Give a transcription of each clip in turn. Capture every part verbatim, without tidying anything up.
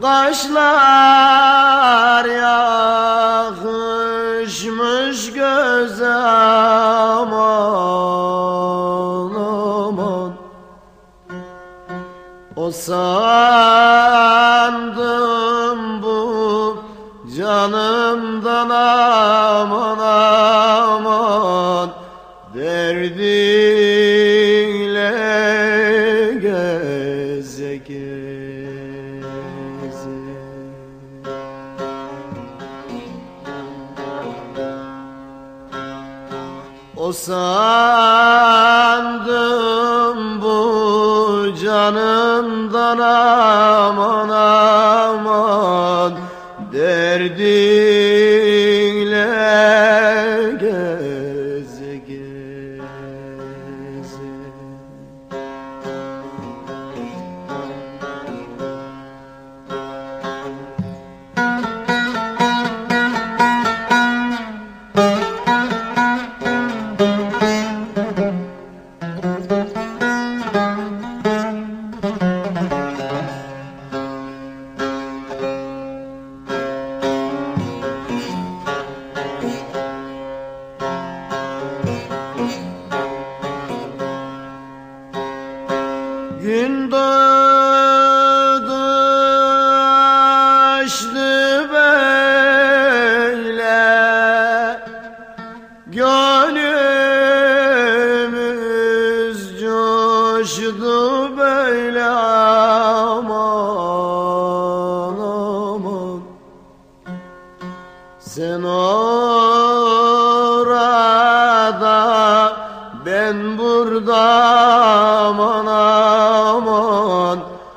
Kaşlar yakışmış göze, aman aman. O sandım bu canımdan, aman aman. Derdinle geze geze. O sandım bu canımdan, aman aman. Derdinle geze geze. Gün doğdu açtı böyle, gönlümüz coştu böyle, aman aman. Sen orada, ben burada, aman aman.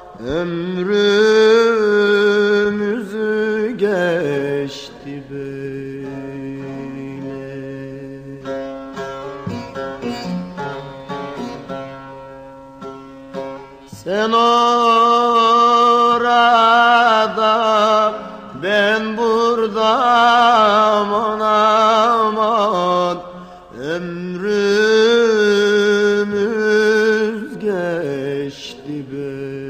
Ömrümüzü geçti böyle. Sen orada, ben burada, aman aman. Ömrümüz geçti böyle.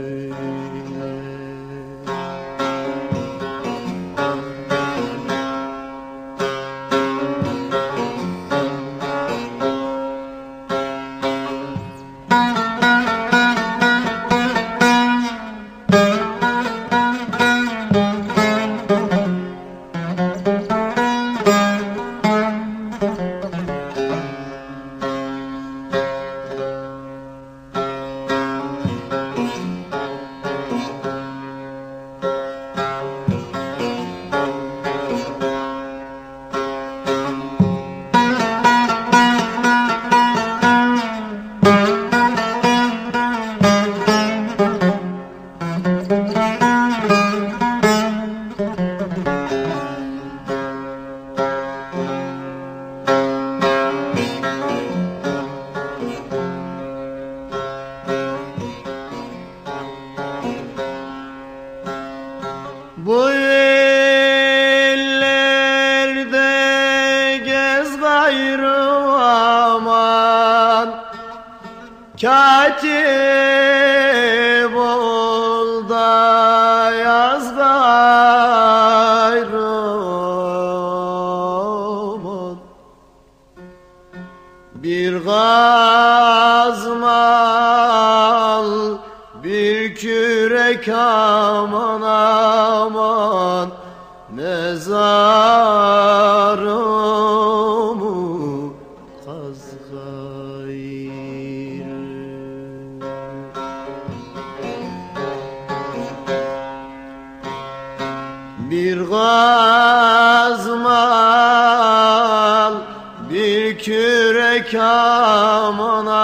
Bu illerde gez gayrı, aman. Katip ol da yaz gayrı, aman. Bir gazmal, bir kürek, aman aman. Mezarımı kaz gayrı. Bir gazmal, bir kürek, aman